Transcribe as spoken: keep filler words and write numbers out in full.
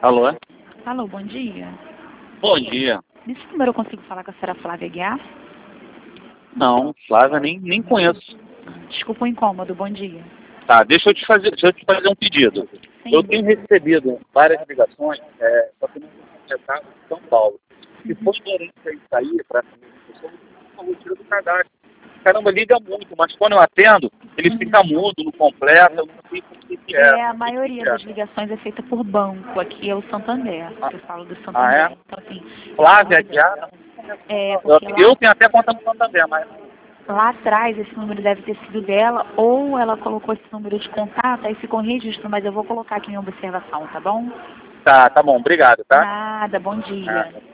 Alô? Alô, bom dia. Bom dia. Nesse número eu consigo falar com a senhora Flávia Guiar? Não, Flávia, nem, nem conheço. Desculpa o incômodo, bom dia. Tá, deixa eu te fazer, deixa eu te fazer um pedido. Sim. Eu tenho recebido várias ligações, é, só que não conectado em São Paulo. Se for gerente aí sair para eu vou tirar do cadastro. Caramba, liga muito, mas quando eu atendo, ele fica mudo, não completa, eu não sei por que que é. É, a O que maioria que é? das ligações é feita por banco. Aqui é o Santander. Ah, Eu falo do ah, Santander. é? Então, assim, Flávia Guiar? é, Eu, porque lá, eu tenho até conta no Santander, mas... lá atrás esse número deve ter sido dela, ou ela colocou esse número de contato, aí ficou em registro, mas eu vou colocar aqui em observação, tá bom? Tá, tá bom, obrigado, tá? Nada, bom dia. Ah.